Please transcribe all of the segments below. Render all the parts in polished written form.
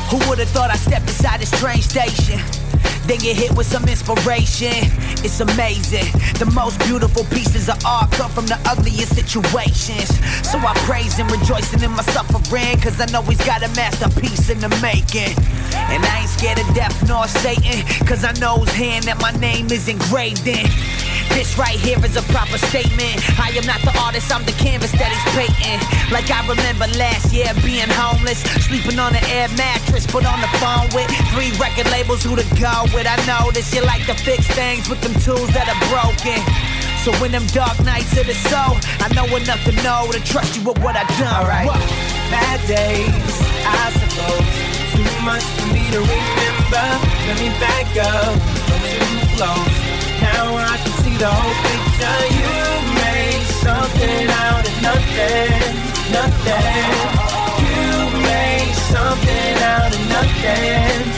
Who would've thought I stepped inside this train station? Then get hit with some inspiration. It's amazing. The most beautiful pieces of art come from the ugliest situations. So I praise him, rejoicing in my suffering, cause I know he's got a masterpiece in the making. And I ain't scared of death nor Satan, cause I know his hand that my name is engraved in. This right here is a proper statement. I am not the artist, I'm the canvas that he's painting. Like I remember last year being homeless, sleeping on an air mattress, put on the phone with 3 record labels, who to go with. I know this, you like to fix things with them tools that are broken. So in them dark nights of the soul, I know enough to know to trust you with what I done. Alright, bad days, I suppose. Too much for me to remember. Let me back up, too close. Now I can see the whole picture. You made something out of nothing, nothing. You made something out of nothing,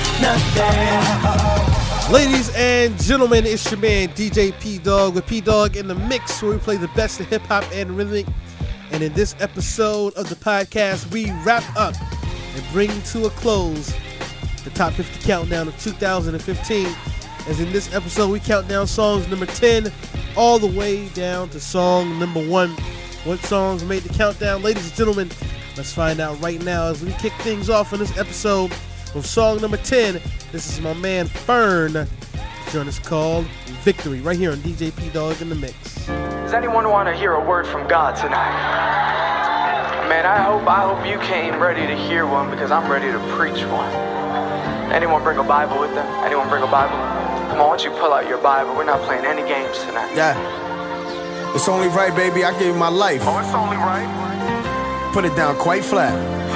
nothing. Ladies and gentlemen, it's your man DJ P-Dog with P-Dog in the Mix, where we play the best of hip-hop and rhythmic. And in this episode of the podcast, we wrap up and bring to a close the Top 50 Countdown of 2015. As in this episode, we count down songs number 10 all the way down to song number 1. What songs made the countdown? Ladies and gentlemen, let's find out right now as we kick things off in this episode with song number 10. This is my man Fern. The joint is called Victory, right here on DJ P-Dog in the Mix. Does anyone want to hear a word from God tonight? Man, I hope you came ready to hear one, because I'm ready to preach one. Anyone bring a Bible with them? Anyone bring a Bible? Come on, why don't you pull out your Bible? We're not playing any games tonight. Yeah. It's only right, baby. I gave my life. Oh, it's only right. Put it down quite flat.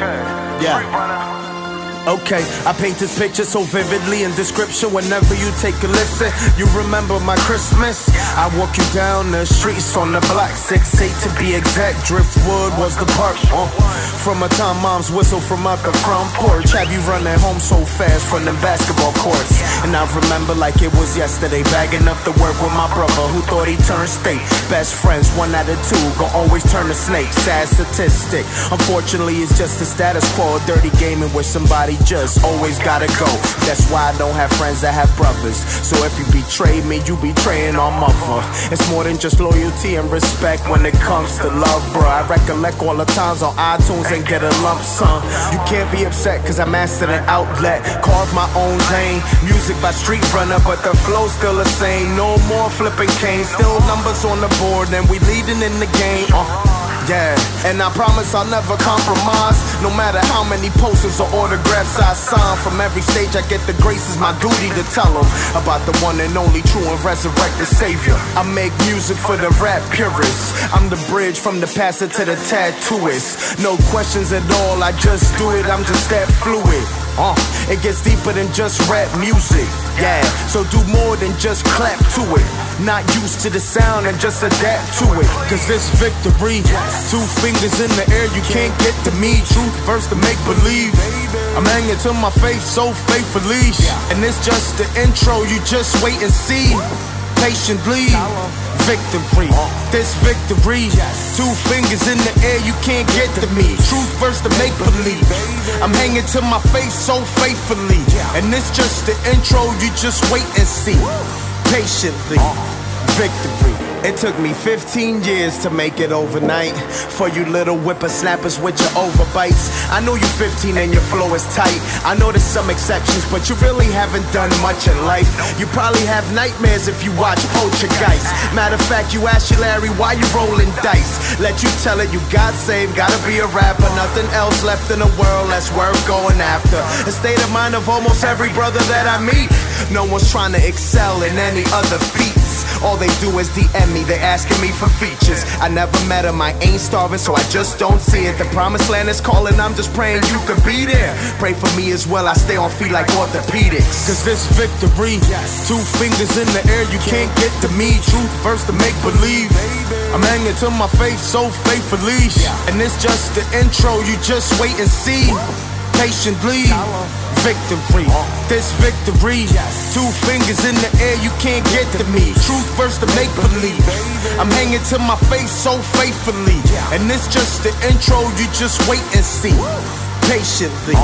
Yeah. Okay, I paint this picture so vividly in description. Whenever you take a listen, you remember my Christmas. I walk you down the streets on the block, 6'8" to be exact. Driftwood was the park. From a time mom's whistle from up the front porch. Have you running home so fast from the basketball courts? And I remember like it was yesterday, bagging up the work with my brother who thought he turned state. Best friends, 1 out of 2, gon' always turn to snake. Sad statistic. Unfortunately, it's just a status quo. Dirty gaming where somebody just always gotta go. That's why I don't have friends that have brothers. So if you betray me, you betraying our mother. It's more than just loyalty and respect when it comes to love, bro. I recollect all the times on iTunes and get a lump sum. You can't be upset cause I mastered an outlet. Carved my own lane. Music by Street Runner, but the flow's still the same. No more flipping cane. Still numbers on the board and we leading in the game. Yeah, and I promise I'll never compromise. No matter how many posters or autographs I sign. From every stage I get the grace, is my duty to tell them about the one and only true and resurrected Savior. I make music for the rap purists. I'm the bridge from the pastor to the tattooist. No questions at all, I just do it, I'm just that fluid. It gets deeper than just rap music. Yeah, so do more than just clap to it. Not used to the sound and just adapt to it. Cause this victory, 2 fingers in the air, you can't get to me. Truth versus the make believe. I'm hanging to my faith so faithfully. And it's just the intro, you just wait and see. Patiently, victory, this victory. 2 fingers in the air, you can't get to me. Truth versus the make believe. I'm hanging to my face so faithfully. And it's just the intro, you just wait and see. Patiently, victory. It took me 15 years to make it overnight. For you little whippersnappers with your overbites. I know you're 15 and your flow is tight. I know there's some exceptions, but you really haven't done much in life. You probably have nightmares if you watch Poltergeist. Matter of fact, you ask you, Larry, why you rolling dice? Let you tell it, you got saved, gotta be a rapper. Nothing else left in the world, that's worth going after. A state of mind of almost every brother that I meet. No one's trying to excel in any other feats. All they do is DM me, they asking me for features. I never met them, I ain't starving, so I just don't see it. The promised land is calling, I'm just praying you could be there. Pray for me as well, I stay on feet like orthopedics. Cause this victory, 2 fingers in the air, you can't get to me. Truth versus the make believe. I'm hanging to my faith so faithfully. And it's just the intro, you just wait and see. Patiently, victory, this victory. 2 fingers in the air, you can't get to me. Truth versus the make believe. I'm hanging to my face so faithfully. And it's just the intro, you just wait and see. Patiently,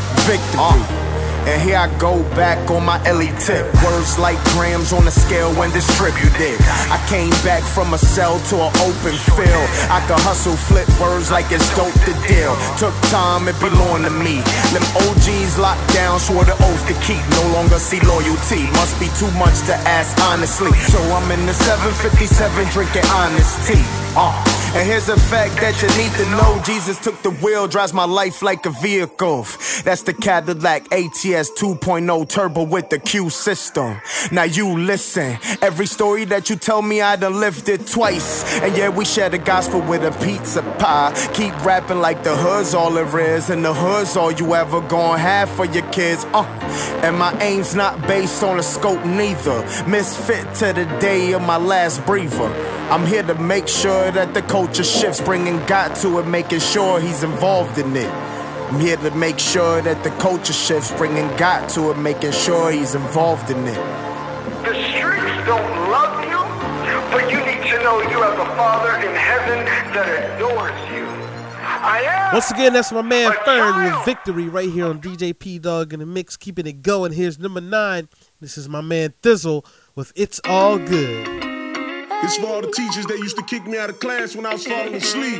Victory. And here I go back on my Ellie tip. Words like grams on a scale when distributed. I came back from a cell to an open field. I could hustle, flip words like it's dope the deal. Took time, it belonged to me. Them OGs locked down, swore the oath to keep. No longer see loyalty, must be too much to ask honestly. So I'm in the 757 drinking honest tea. And here's a fact that you need to know. Jesus took the wheel, drives my life like a vehicle. That's the Cadillac ATS 2.0 turbo with the Q system. Now you listen. Every story that you tell me, I done lived it twice. And yeah, we share the gospel with a pizza pie. Keep rapping like the hood's all there is, and the hood's all you ever gonna have for your kids. And my aim's not based on a scope neither. Misfit to the day of my last breather. I'm here to make sure that the culture shifts, bringing God to it, making sure he's involved in it. I'm here to make sure that the culture shifts, bringing God to it, making sure he's involved in it. The streets don't love you, but you need to know you have a Father in heaven that adores you. Once again, that's my man Fern with Victory right here on DJ P Dog in the mix, keeping it going. Here's number 9. This is my man Thizzle with It's All Good. It's for all the teachers that used to kick me out of class when I was falling asleep.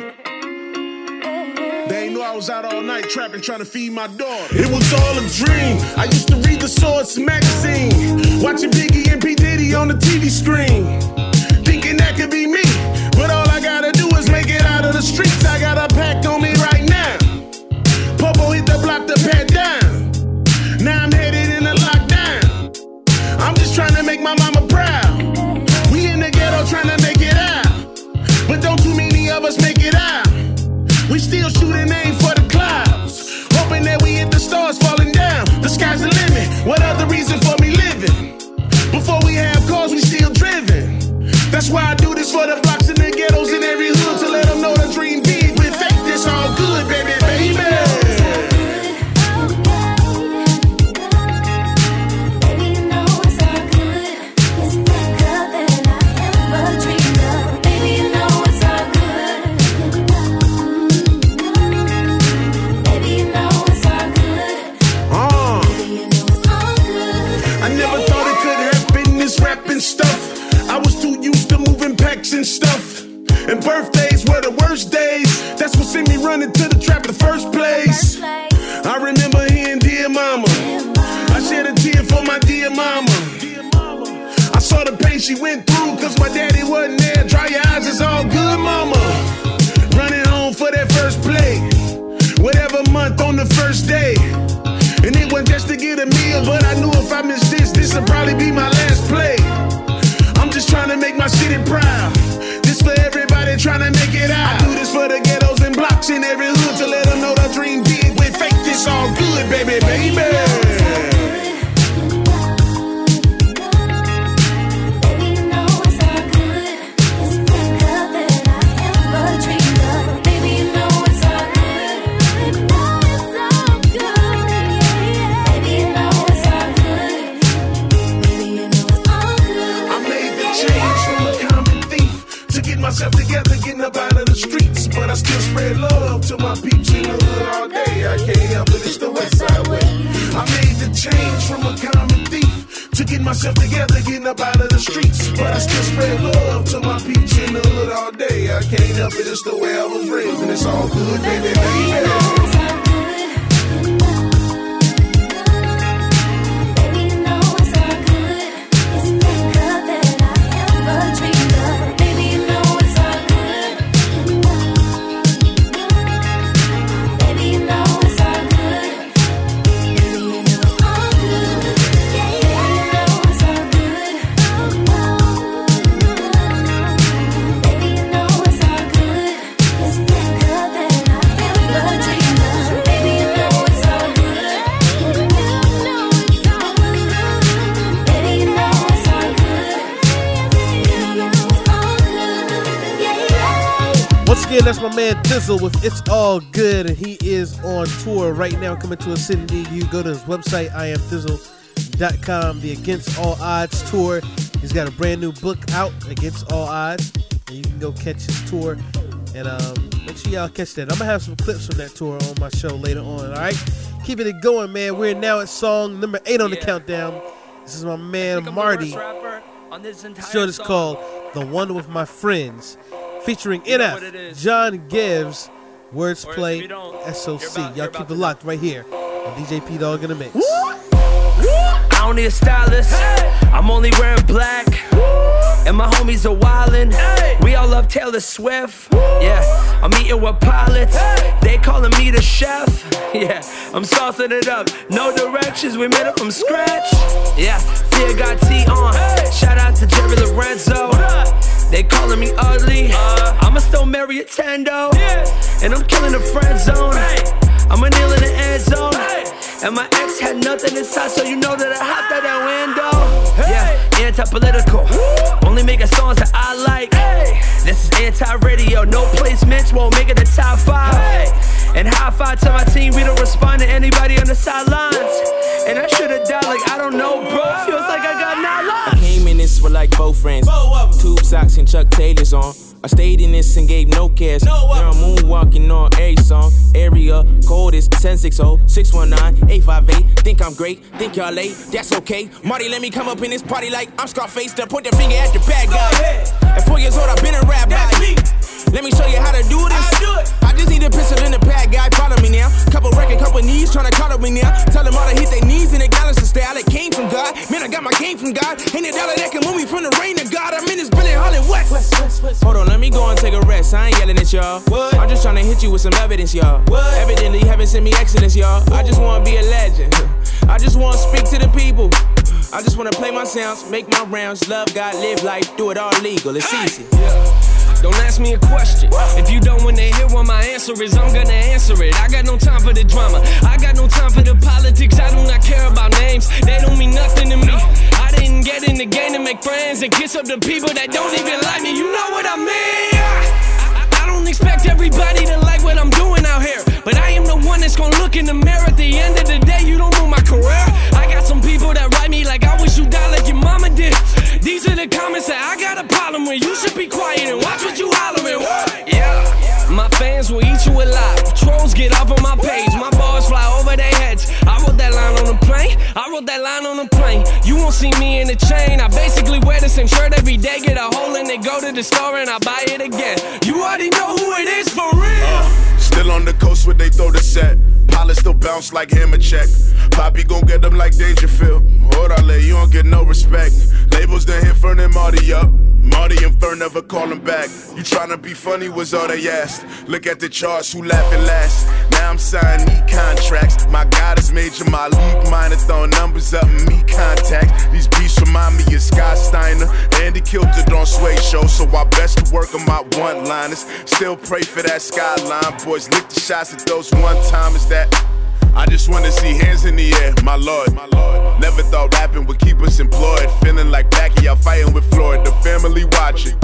They ain't know I was out all night trapping, trying to feed my daughter. It was all a dream. I used to read the Source magazine, watching Biggie and P. Diddy on the TV screen, thinking that could be me. But all I gotta do is make it out of the streets. I got a pack on me right now. Popo hit the block, the pad down. Now I'm headed in a lockdown. I'm just trying to make my mama proud. We in the ghetto trying to make it out, but don't too many of us make it out. We still shooting aim for the clouds, hoping that we hit the stars falling down. The sky's the limit. What other reason for me living? Before we have cars, we still driven. That's why I do this for the blocks and the ghettos in every hood, to let them know the dream big. With faith, it's all good, baby, baby. Stuff. I was too used to moving packs and stuff, and birthdays were the worst days. That's what sent me running to the trap in the first place. I remember hearing Dear Mama. I shed a tear for my dear mama. I saw the pain she went through, cause my daddy wasn't there. Dry your eyes, it's all good, mama. Running home for that first play, whatever month on the first day. And it wasn't just to get a meal, but I knew if I missed this would probably be my last play. I'm just trying to make my city proud. This for everybody trying to make it out. I do this for the ghettos and blocks in every hood, to let them know the dream big. With faith, it's all good, baby, baby. Myself together, getting up out of the streets, but I still spread love to my peeps in the hood all day. I can't help it, it's the West Side way. I made the change from a common thief to get myself together, getting up out of the streets, but I still spread love to my peeps in the hood all day. I can't help it, it's the way I was raised, and it's all good, baby, baby. Again, that's my man Thizzle with It's All Good, and he is on tour right now, coming to a city near you. Go to his website, IamThizzle.com, the Against All Odds tour. He's got a brand new book out, Against All Odds, and you can go catch his tour, and make sure y'all catch that. I'm going to have some clips from that tour on my show later on, all right? Keeping it going, man. We're now at song number 8 on the countdown. This is my man Marty. This joint is called The One With My Friends, featuring NF, John Gibbs, Wordsplay, SOC. Y'all keep it locked right here on DJ P Dog in the Mix. I don't need a stylist. I'm only wearing black. And my homies are wildin'. We all love Taylor Swift. Yeah, I'm eating with pilots. They calling me the chef. Yeah, I'm saucing it up. No directions, we made it from scratch. Yeah, Fear got T on. Shout out to Jerry Lorenzo. They calling me ugly. I'ma still marry a Tendo. And I'm killing the friend zone. I'ma kneel in the end zone. And my ex had nothing inside, so you know that I hopped out that window. Yeah, anti-political. Only making songs that I like. This is anti-radio. No placements, won't make it the top 5. And high five to my team, we don't respond to anybody on the sidelines. And I should've died like, I don't know, bro. Feels like I got 9 lives. I came in this with like 4 friends. Tube socks and Chuck Taylors on. I stayed in this and gave no cares. Now I'm moonwalking on every song. Area code is 1060 619 858. Think I'm great, think y'all late. That's okay. Marty, let me come up in this party like I'm Scarface. To point the finger at the bad guy. At 4 years old, I've been a rap guy. Let me show you how to do this. I just need a pistol in the pad, guy. Follow me now. Couple record companies trying to cuddle me now. Tell them all to hit their knees in the gallons to stay. I came from God. Man, I got my game from God. Ain't a dollar that can move me from the rain of God. I'm in this Billy Holland West. Hold on, let me go and take a rest. I ain't yelling at y'all. I'm just trying to hit you with some evidence, y'all. Evidently, you haven't sent me Exodus, y'all. I just want to be a legend. I just want to speak to the people. I just want to play my sounds, make my rounds, love God, live life, do it all legal. It's easy. Don't ask me a question. If you don't want to hear what my answer is, I'm gonna answer it. I got no time for the drama. I got no time for the politics. I do not care about names. They don't mean nothing to me. I didn't get in the game to make friends and kiss up the people that don't even like me. You know what I mean? I don't expect everybody to like what I'm doing out here, but I am the one that's gonna look in the mirror at the end of the day. You don't move my career. I got some people that write me like I wish you died like your mama did. These are the comments that I got a problem with. You should be quiet and watch what you hollering. Yeah, my fans will eat you alive. Trolls get off on my page. My bars fly over their heads. I wrote that line on the plane. I wrote that line on the plane. You won't see me in the chain. I basically wear the same shirt every day. Get a hole in it, go to the store and I buy it again. You already know who it is for real. Still on the coast where they throw the set. Pilots still bounce like hammer check. Poppy gon' get them like Dangerfield. Orale, you don't get no respect. Labels done hit Fern and Marty up. Marty and Fern never callin' back. You tryna be funny was all they asked. Look at the charts, who laughing last? Now I'm signing neat contracts. My God is major, my league minor. Throwing numbers up and me contacts. These beats remind me of Scott Steiner. Andy Kilted on Sway Show, so I best to work on my one-liners. Still pray for that skyline. Boys lick the shots at those one-timers that I just wanna see hands in the air, my lord. Never thought rapping would keep us employed. Feeling like Pacquiao fighting with Floyd. The family watching.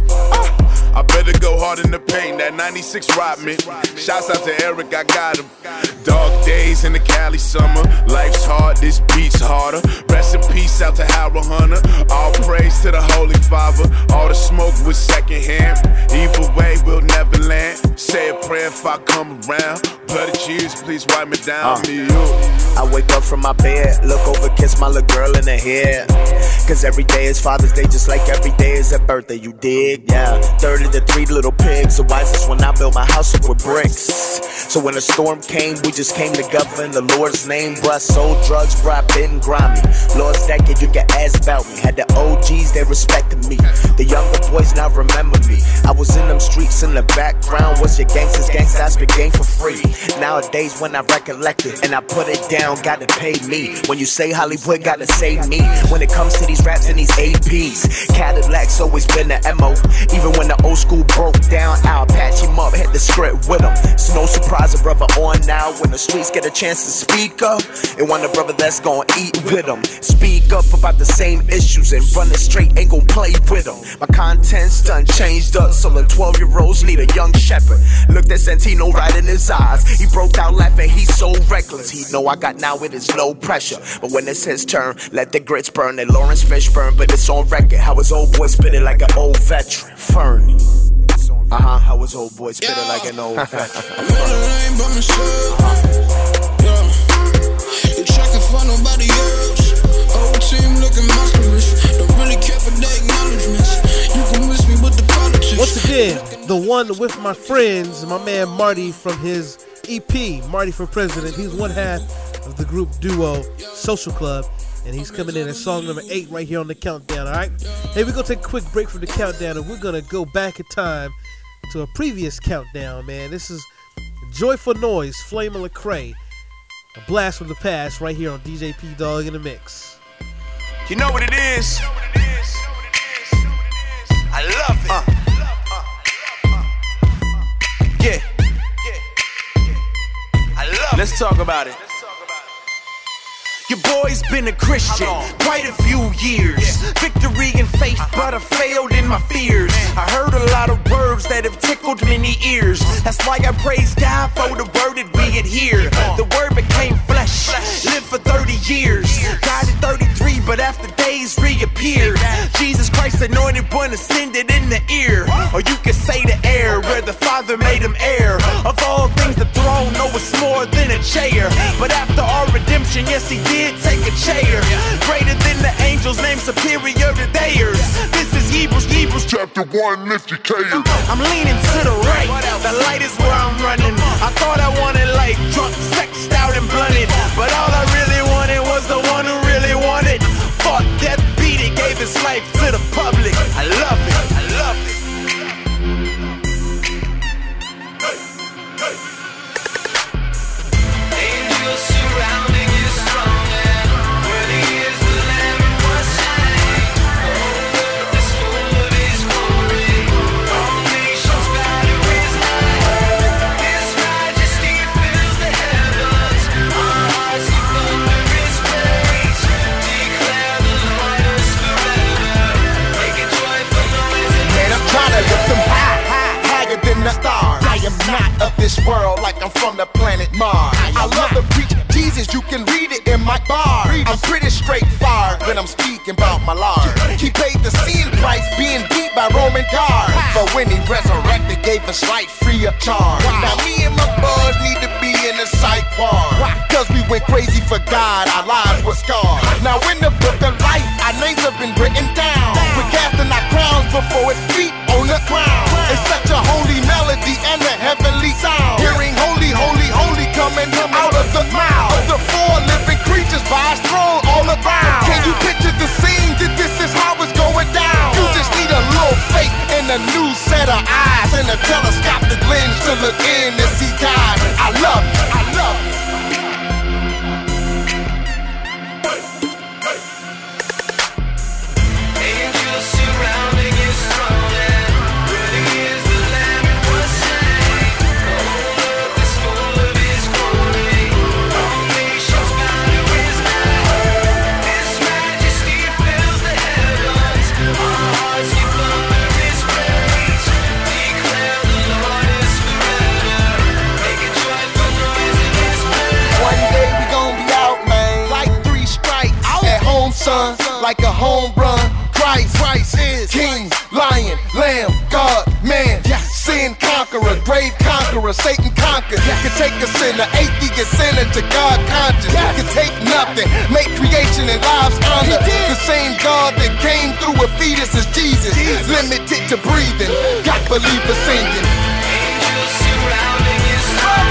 I better go hard in the paint. That 96 robbed me. Shouts out to Eric, I got him. Dog days in the Cali summer. Life's hard, this beat's harder. Rest in peace out to Harold Hunter. All praise to the Holy Father. All the smoke was secondhand. Either way, we'll never land. Say a prayer if I come around. Bloody Jesus, please wipe me down. I wake up from my bed, look over, kiss my little girl in the head. Cause every day is Father's Day, just like every day is a birthday, you dig? Yeah, 30 to 3 little pigs, the wisest when I built my house up with bricks. So when a storm came, we just came together in the Lord's name. Bruh, sold drugs, bruh, I been grimy. Lord's decade, you can ask about me. Had the OGs, they respected me. The younger boys now remember me. I was in them streets in the background. Was your gangsters, I spit game for free. Nowadays when I recollect it and I put it down, gotta pay me. When you say Hollywood, gotta say me. When it comes to these raps and these APs, Cadillac's always been the MO. Even when the old school broke down, I'll patch him up, hit the script with him. It's no surprise a brother on now. When the streets get a chance to speak up, and want a brother that's gonna eat with them. Speak up about the same issues and run it straight, ain't gon' play with them. My content's done changed up, so them 12-year-olds need a young shepherd. Looked at Santino right in his eyes. He broke out laughing, he's so reckless. He know I got now, it is no pressure. But when it's his turn, let the grits burn. And Lawrence Fishburne, but it's on record. How his old boy spit it like an old veteran. Fernie. How his old boy spit it like an old veteran. I'm in the lane by myself. Yeah. one with my friends, my man Marty from his EP, Marty for President. He's one half of the group duo Social Club, and he's coming in at song number 8 right here on the countdown, all right? Hey, we're going to take a quick break from the countdown, and we're going to go back in time to a previous countdown, man. This is Joyful Noise, Flame and Lecrae, a blast from the past right here on DJ P Dog in the Mix. You know what it is? I love it. Yeah. I love it. Let's talk about it. Your boy's been a Christian quite a few years. Victory in faith, but I failed in my fears. I heard a lot of words that have tickled many ears. That's why I praise God for the word that we adhere. The word became flesh, lived for 30 years. Died at 33, but after days reappeared. Jesus Christ, anointed one, ascended in the ear. Or you could say the air, where the Father made him heir. Of all things, the throne, no, it's more than a chair. But after our redemption, yes, he did take a chair. Greater than the angels, named superior to theirs. This is Hebrews chapter 1, lift your care. I'm leaning to the right, the light is where I'm running. I thought I wanted life, drunk, sexed out and blunted. But all I really wanted was the one who really wanted. Fought death, beat it, gave his life to the public. I love it, I love it. Angels surrounding his throne, and worthy is the Lamb who was slain. The whole earth is full of his glory. All nations bow to his name. His majesty fills the heavens. Our hearts keep under his praise. Declare the Lord is forever. Make a joyful noise in his praise. I'm trying to lift them high, higher than the stars. I am not of this world, like I'm from the planet Mars. I love to preach Jesus, you can read it in my bar. I'm pretty straightforward when I'm speaking about my Lord. He paid the sin price, being beat by Roman guards. But when he resurrected, gave us life free of charge. Now me and my boys need to be in the psych ward. Cause we went crazy for God, our lives were scarred. Now in the book of life, our names have been written down. We're casting our crowns before his feet on the ground. It's such a holy melody and a heavenly sound. Hearing holy, holy, holy coming out of the mouth of the 4 living creatures by his throne all around. Can you picture the scene that this is how it's going down? You just need a little faith and a new set of eyes and a telescopic lens to look in and see God. I love it, I love it. Angels surrounding his throne, and worthy is the Lamb who was slain. The whole earth is full of his glory. All nations bow to his name. His majesty fills the heavens. Our hearts keep under his praise. Declare the Lord is forever. Make a joyful noise in his praise. One day we gon' be out, man. Like 3 strikes at home, son. Like a home run. Christ is King, Lion, Lamb, God, man. Sin conqueror, grave conqueror, Satan conquered. Can take a sinner, atheist sinner to God conscious. Can take nothing, make creation and lives honor. The same God that came through a fetus is Jesus. Limited to breathing, got believers singing. Angels surrounding his throne.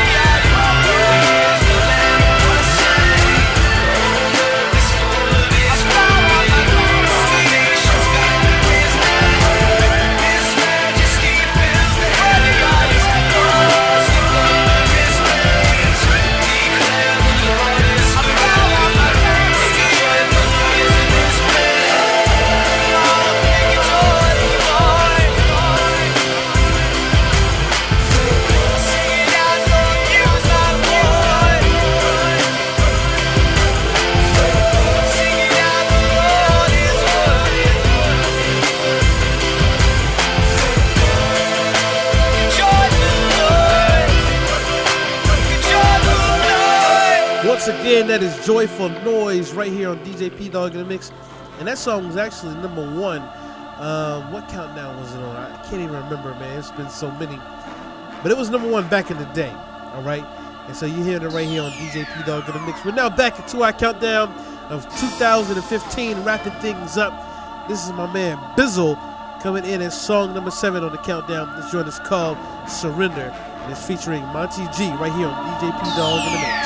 Once again, that is Joyful Noise right here on DJ P Dog in the Mix. And that song was actually number 1. What countdown was it on? I can't even remember, man. It's been so many. But it was number 1 back in the day. All right. And so you hear it right here on DJ P Dog in the Mix. We're now back into our countdown of 2015, wrapping things up. This is my man Bizzle Coming in as song number 7 on the countdown. This joint is called Surrender. And it's featuring Monty G right here on DJ P Dog in the mix.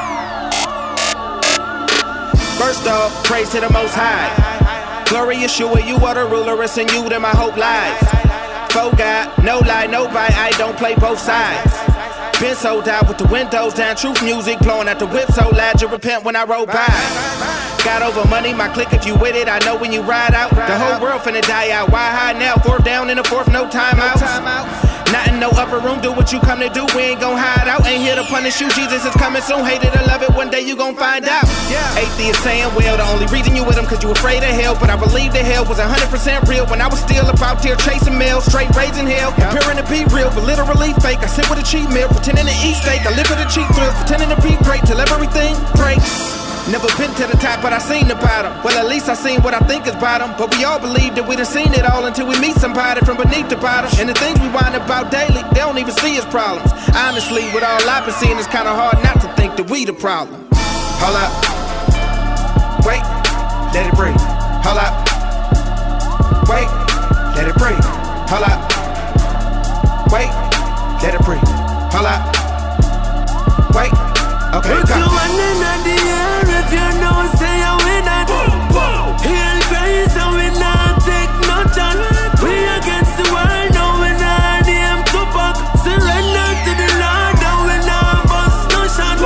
First off, praise to the Most High. Glory Yeshua, you are the ruler, it's in you that my hope lies. Faux God, no lie, no bite, I don't play both sides. Been sold out with the windows down, truth music blowing out the whip so loud you repent when I roll by. Got over money, my clique, if you with it, I know when you ride out. The whole world finna die out, why high now? 4th down in the 4th, no timeouts. Not in no upper room, do what you come to do, we ain't gon' hide out. Ain't here to punish you, Jesus is coming soon. Hate it or love it, one day you gon' find out. Atheists saying, well, the only reason you with him cause you afraid of hell. But I believe the hell was 100% real when I was still up out here chasing mail, straight raising hell. Appearing to be real, but literally fake. I sit with a cheat meal, pretending to eat steak. I live with a cheap thrill, pretending to be great till everything breaks. Never been to the top, but I seen the bottom. Well, at least I seen what I think is bottom. But we all believe that we done seen it all until we meet somebody from beneath the bottom. And the things we whine about daily, they don't even see as problems. Honestly, with all I've been seeing, it's kinda hard not to think that we the problem. Hold up. Wait, let it breathe. Hold up. Wait, let it breathe. Hold up. Wait, let it breathe. Hold up. Wait. Okay, put your hand in the air if you know, say you win that. Heal grace and we not take no chance. We against the world, no we not aim to back. Surrender to the Lord, and we not bust no shot.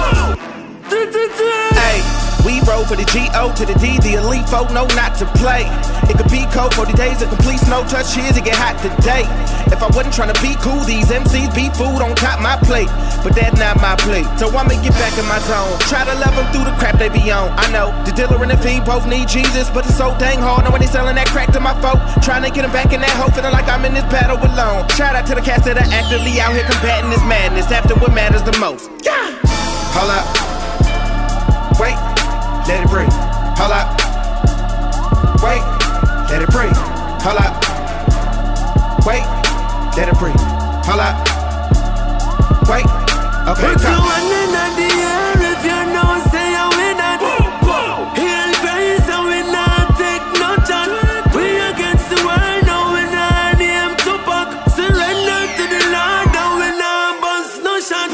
Hey, we roll for the G-O to the D, the elite folk know not to play. It could be cold 40 days of complete snow touch, here's it get hot today. If I wasn't trying to be cool, these MCs be food on top my plate. But that's not my plate, so I'ma get back in my zone. Try to love them through the crap they be on. I know, the dealer and the fiend both need Jesus, but it's so dang hard, know when they selling that crack to my folk. Trying to get them back in that hope, feeling like I'm in this battle alone. Shout out to the cats that are actively out here combating this madness after what matters the most. Hold up. Wait, let it breathe. Hold up. Wait, let it breathe. Hold up. Wait, let it breathe. Hold up. Wait. Okay, put your hand in the air if you know, say you win that. Heal grace and we not take no chance. We against the world, no we not aim to back. Surrender to the Lord, and we not bust no shot.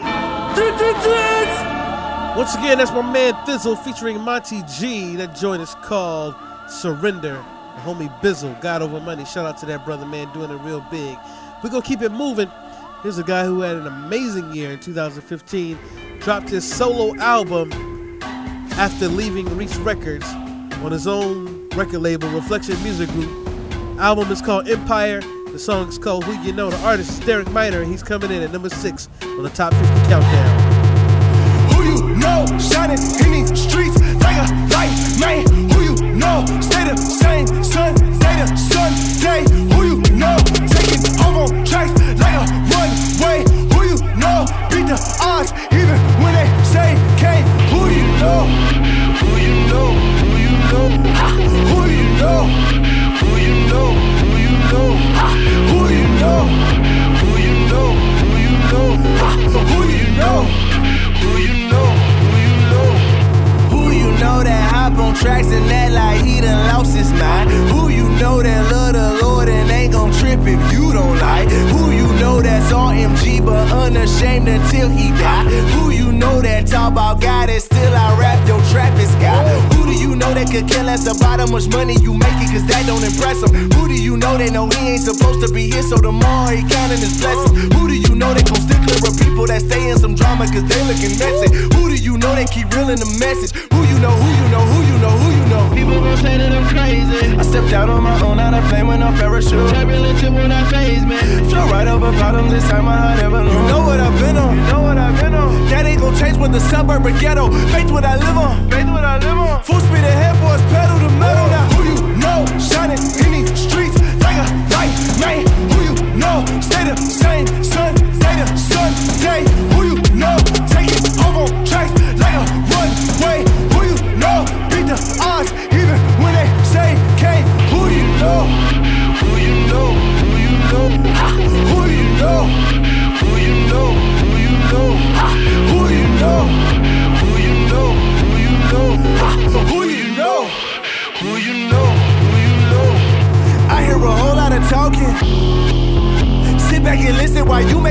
Once again, that's my man Thizzle featuring Monty G. That joint is called Surrender. The homie Bizzle, God Over Money. Shout out to that brother, man, doing it real big. We're going to keep it moving. Here's a guy who had an amazing year in 2015. Dropped his solo album after leaving Reach Records on his own record label, Reflection Music Group. Album is called Empire. The song is called Who You Know. The artist is Derek Minor, and he's coming in at number 6 on the Top 50 Countdown. Who you know, shining in these streets like a light, man. Who you know, stay the same, sun, stay the Sunday. Who you know, taking off on tracks like a runway. Who you know, beat the odds even when they say can't. Who you know, who you know, who you know, who you know, who you know, who you know, who you know, who you know, who you know, who you know. Who you know, who you know, who you know that hop on tracks and that like he done lost his mind. Who you know that love the Lord and ain't gon' trip if you don't like. Who you know that's RMG but unashamed until he die. Who you know that talk about God and still I rap your Travis guy. Who do you know that could care less about how much money you making cause that don't impress him. Who do you know that know he ain't supposed to be here so tomorrow he counting his blessings. Who do you know that gon' stick clear of people that stay in some drama cause they looking messy. Who do you know that keep reeling the message. Who you know, who you know, who you know, who you know. People gon' say that I'm crazy. I stepped out on my own, out of plane with no parachute. Turbulent tip when I phase me. Flow right over bottom, this time my heart ever knew. You know what I've been on, you know what I've been on. That ain't gon' change with the suburb or ghetto. Faith what I live on, faith what I live on. Full speed ahead, boys, pedal to metal. Now who you know, shining in these streets like a light, man. Who you know, stay the same, sun, stay the Sunday. Who you know, taking off on tracks like a runway. Who you know, beat the odds even when they say can't. Who do you know? Who you know? Who you know? Who you know? Who you know? Who you know? Who you know? Who you know? Who you know? Who you know?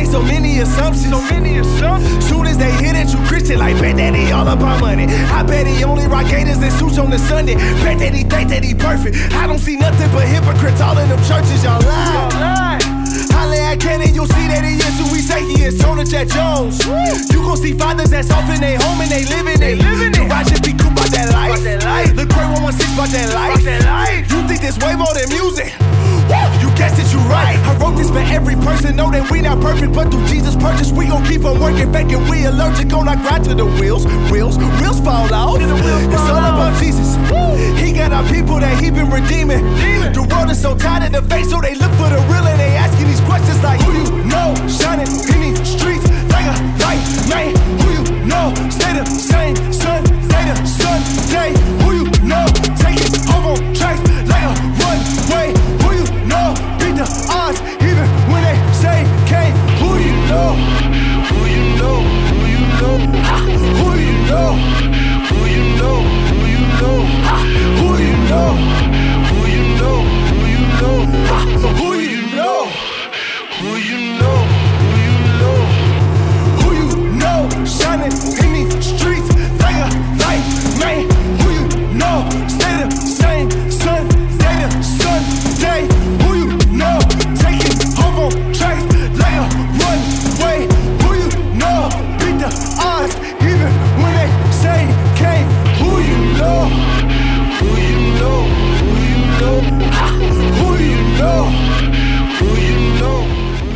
make so many assumptions. Soon as they hit at you, Christian, like, bet that he all about money. I bet he only rock gators and suits on the Sunday. Bet that he think that he perfect. I don't see nothing but hypocrites all in them churches, y'all lie. Holla at Kenny, you'll see that he is who we say he is. Jonah Jet Jones. You gon' see fathers that's off in they home and they living it. Raj be cool about that life. Look, Cray 116 about that life. You think this way more than music? You guessed it, you right. I wrote this for every person. Know that we not perfect, but through Jesus' purchase, we gon' keep on working. Faking we allergic on our grind to the wheels. Wheels fall off. It's all about Jesus. He got our people that he been redeeming. The world is so tired of the fake, so they look for the real and they asking these questions like, who you know shining in these streets like a light, man? Who you know stay the same, sun, day to Sunday? Who you know taking home on tracks like a runway? Who you know beat the odds even when they say can't? Who you know? Who you know? Who you know? Who you know? Who you know? Who you know? Who you know? Who you know? Who you know? Who you know? Who you know? Who you know shining in these streets like a light, man? Who you know stay the same, sun, day to Sunday? Who you know taking home on tracks like a runway? Who you know beat the odds even when they say can't? Who you know? Who you know? Who you know? Who you know? Who you know?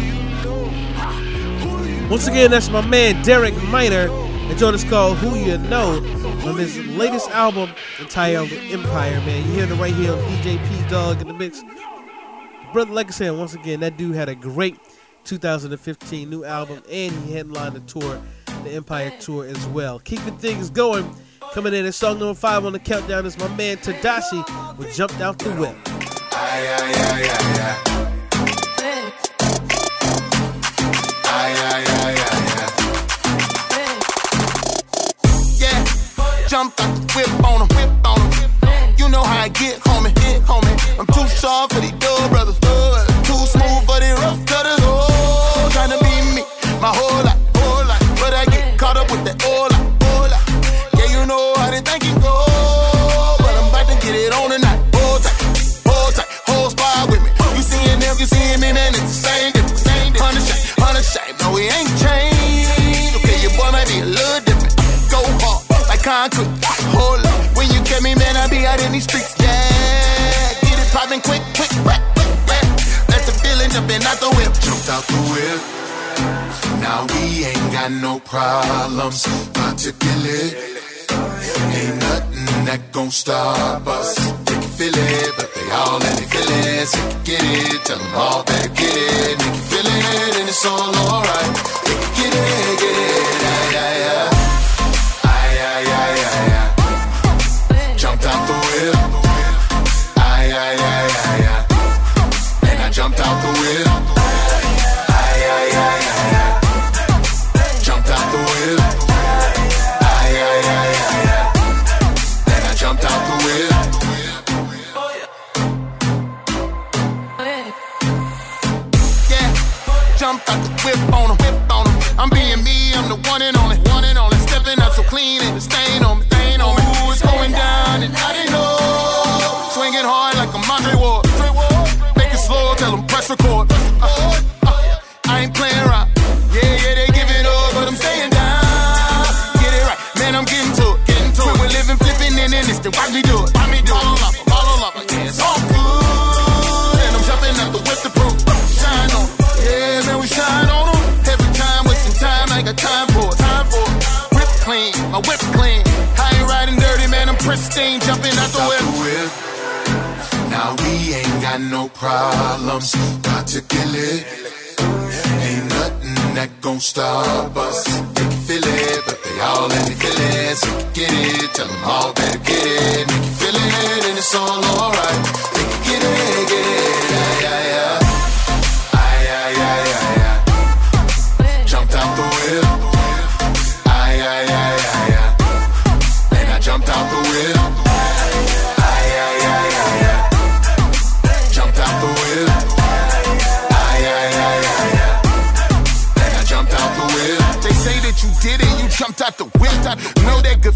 Once again, that's my man Derek Minor. The joint is called Who You Know on his latest album entitled Empire, man. You hear it right here on DJ P Dog in the mix. Brother, like I said, once again, that dude had a great 2015 new album, and he headlined the tour, the Empire Tour as well. Keeping things going, coming in at song number 5 on the countdown is my man Tadashi with Jumped Out the Whip. Jumped out the whip on him. You know how I get, homie. I'm too sharp for these dope brothers. Too smooth for the rough cutters. Oh, trying to be me my whole life. But I get caught up with that all out. Yeah, you know how they think it go. But I'm about to get it on tonight. Hold tight, whole spot with me. You seeing them, you seeing me, man, it's the same difference. 100 shame, no, we ain't changed. Okay, your boy might be a little different. Go hard. Concrete, hold up. When you get me, man, I be out in these streets, yeah. Get it poppin' quick, rap. Let the feeling jumpin' out the whip. Jumped out the whip. Now we ain't got no problems. Particularly, ain't nothing that gon' stop us. They can feel it, but they all let me feel it. So you can get it, tell them all better get it. Make you feel it, and it's all alright. They can get it, yeah. Jumped out the whip. And I jumped out the whip. Jumped out the whip. And I jumped out the whip. Yeah, jumped out the whip on him. I'm being me, I'm the one and only. Stepping up so clean and the stain on me. Ooh, it's going down and I didn't know. Swinging hard like a Mondre Ward. Make it slow, tell them press record. I ain't playing around. Yeah, they give it up, but I'm staying down. Get it right, man, I'm getting to it. We're living, flipping, and then it's the watch me do it. All up, yeah, it's all good. And I'm jumping out the whip to prove. Shine on, yeah, man, we shine on them. Every time, wasting time, I got time for it. Whip clean, my whip clean. I ain't riding dirty, man, I'm pristine. Jumping out the whip. Now we ain't got no problems. Particularly, ain't nothing that gon' stop us. They can feel it, but they all let me feel it. So you can get it, tell them all better get it. Make you feel it, and it's all alright. They can get it, yeah. Jumped out the whip. And I jumped out the whip. Jumped out the whip.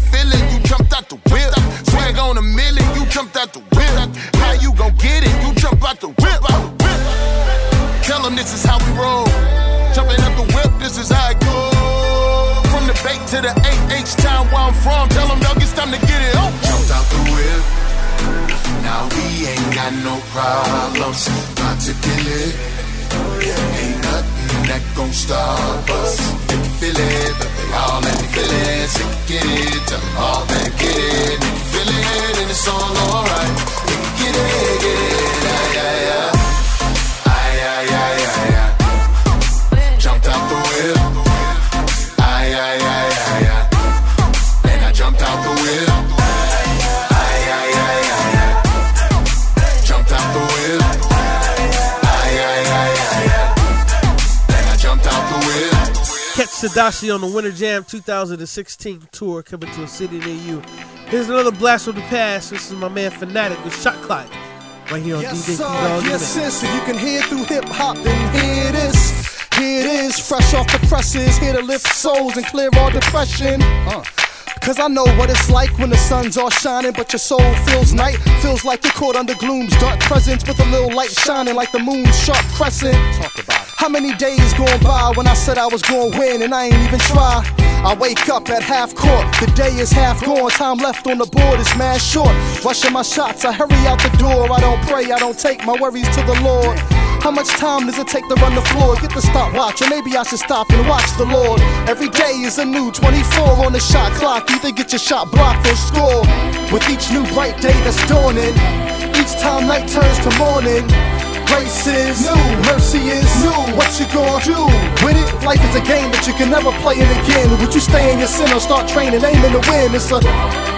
feeling? You jumped out the whip. Swag on a million, you jumped out the whip. How you gon' get it? You jump out the whip. Tell them this is how we roll. Jumping out the whip, this is how it goes. From the bait to the 8H town where I'm from. Tell them, dog, it's time to get it on. Jumped out the whip. Now we ain't got no problems. About to kill it. Ain't nothing that gon' stop us. They can feel it, but they all let me feel it. So they can get it, tell them all that get it. They can feel it, and it's all alright. They can get it, yeah. Jumped out the whip. And I jumped out the whip. Jumped out the whip. And I jumped out the whip. Catch Tadashi on the Winter Jam 2016 tour coming to a city near you. Here's another blast from the past. This is my man Fanatic with Shot Clock. Right here on DJ P-Dog. Yes, sis, if you can hear through hip-hop, then hear this. Here it is, fresh off the presses, here to lift souls and clear all depression. Cause I know what it's like when the sun's all shining, but your soul feels night. Feels like you're caught under gloom's dark presence with a little light shining like the moon's sharp crescent. Talk about it. How many days going by when I said I was gonna win and I ain't even try? I wake up at half court, the day is half gone. Time left on the board is mad short. Rushing my shots, I hurry out the door. I don't pray, I don't take my worries to the Lord. How much time does it take to run the floor? Get the stopwatch, or maybe I should stop and watch the Lord. Every day is a new 24 on the shot clock. Either get your shot blocked or score. With each new bright day that's dawning, each time night turns to morning. Grace is new, mercy is new. What you gonna do with it? Life is a game that you can never play it again. Would you stay in your sin or start training, aiming to win? It's a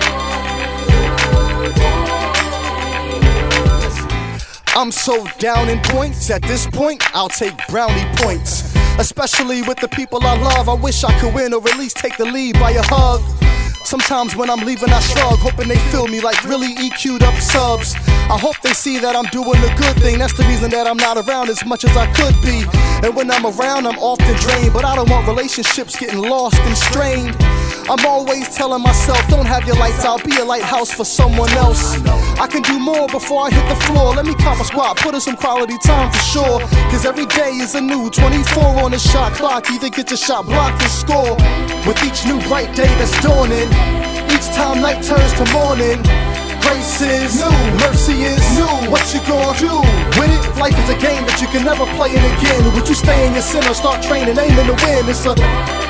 I'm so down in points. At this point, I'll take brownie points. Especially with the people I love. I wish I could win or at least take the lead by a hug. Sometimes when I'm leaving I shrug, hoping they feel me like really EQ'd up subs. I hope they see that I'm doing a good thing. That's the reason that I'm not around as much as I could be. And when I'm around I'm often drained, but I don't want relationships getting lost and strained. I'm always telling myself, don't have your lights out, be a lighthouse for someone else. I can do more before I hit the floor. Let me cop a squat, put in some quality time for sure. Cause every day is a new 24 on the shot clock. Either get your shot blocked or score. With each new bright day that's dawning, each time night turns to morning. Grace is new, mercy is new. What you gonna do with it? Life is a game that you can never play it again. Would you stay in your sin or start training, aiming to win? It's a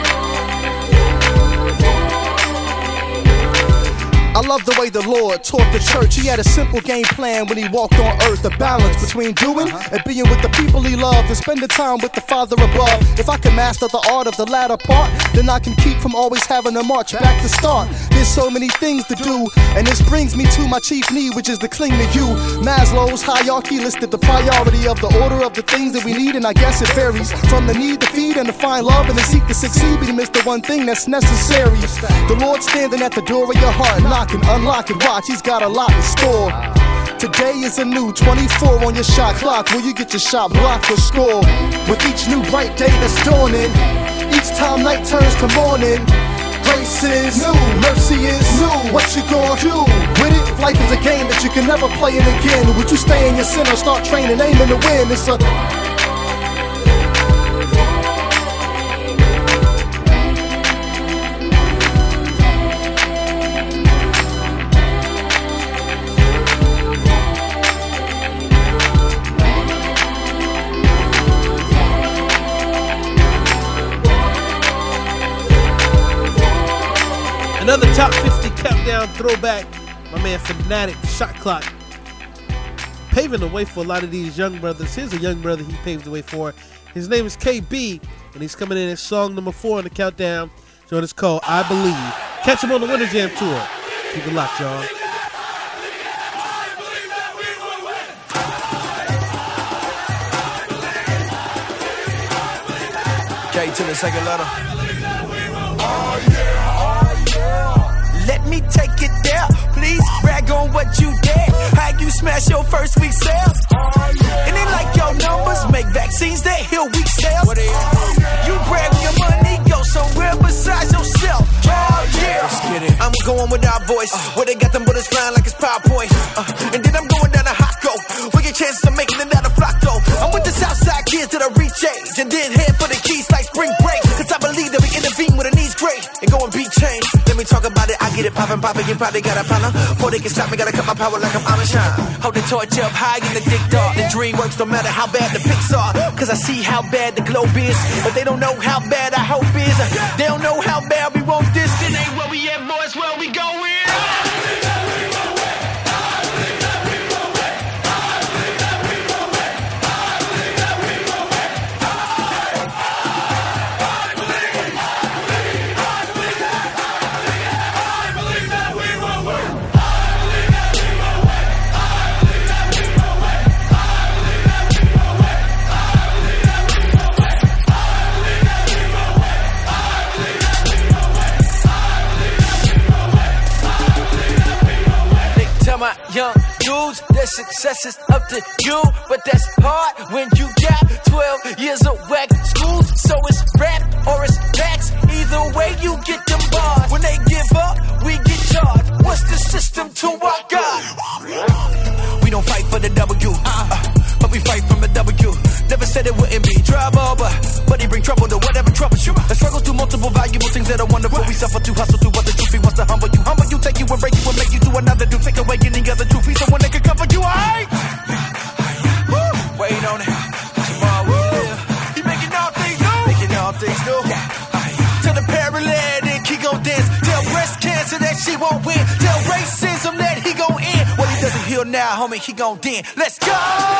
I love the way the Lord taught the church. He had a simple game plan when he walked on earth. The balance between doing and being with the people he loved, and spending time with the Father above. If I can master the art of the latter part, then I can keep from always having to march back to start. There's so many things to do, and this brings me to my chief need, which is to cling to you. Maslow's hierarchy listed the priority of the order of the things that we need, and I guess it varies from the need to feed and to find love and to seek to succeed. We miss the one thing that's necessary. The Lord standing at the door of your heart, knocking, unlock and watch, he's got a lot in store. Today is a new 24 on your shot clock, where you get your shot blocked or score. With each new bright day that's dawning, each time night turns to morning. Grace is new, mercy is new. What you gonna do with it? Life is a game that you can never play it again. Would you stay in your sin or start training, aiming to win? It's a Another top 50 countdown throwback. My man Fanatic, Shot Clock. Paving the way for a lot of these young brothers. Here's a young brother he paved the way for. His name is KB, and he's coming in at song number 4 on the countdown. So it's called I Believe. Catch him on the Winter Jam Tour. Keep it locked, y'all. K to the second letter. Let me take it there. Please brag on what you did. How you smash your first week sales. And they like your numbers. Make vaccines that heal weak cells. You brag your money. Go somewhere besides yourself. Oh yeah. I'm going going with our voice. Where they got them bullets flying like it's PowerPoint. And then I'm going down to Hotco. We get chances of making it out of Flocko. I'm with the Southside kids that I reach age. And then head for the keys like spring break. Cause I believe that we intervene when the needs great. And go and beat change. Let me talk about it. I get it poppin'. You probably got a partner. Before they can stop me, gotta cut my power like I'm Amish. Hold the torch up high in the dick dark. The dream works no matter how bad the pics are. Cause I see how bad the globe is. But they don't know how bad our hope is. They don't know how bad we want this. This ain't where we at, boys, where we going. My young dudes, their success is up to you, but that's hard when you got 12 years of whack schools. So it's rap or it's facts. Either way, you get them bars. When they give up, we get charged. What's the system to our God? We don't fight for the W, but we fight from the W. Never said it wouldn't be trouble, but he bring trouble to whatever troubles you. The struggles through multiple valuable things that are wonderful. We suffer to hustle through what the truth. He wants to humble you, take you and break you and make you to another dude. Take away any other truth. He's someone that can cover you, alright? Wait on it. Tomorrow we live. He making all things new. Making all things new. Tell the paralytic he gon' dance. Tell breast cancer that she won't win. Tell racism that he gon' end. What he doesn't heal now, homie, he gon' den. Let's go!